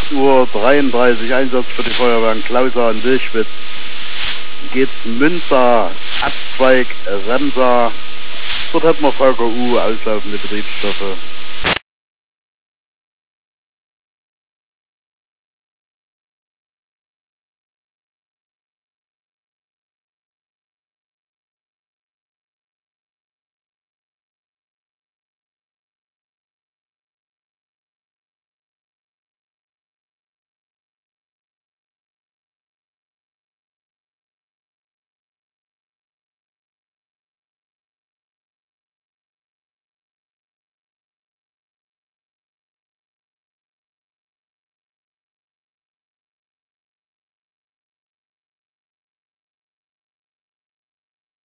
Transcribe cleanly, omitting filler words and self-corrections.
8:33 Uhr, Einsatz für die Feuerwehren Klausa und Wilschwitz. Geht's Münster, Abzweig Remsa. Dort hat man VKU, auslaufende Betriebsstoffe.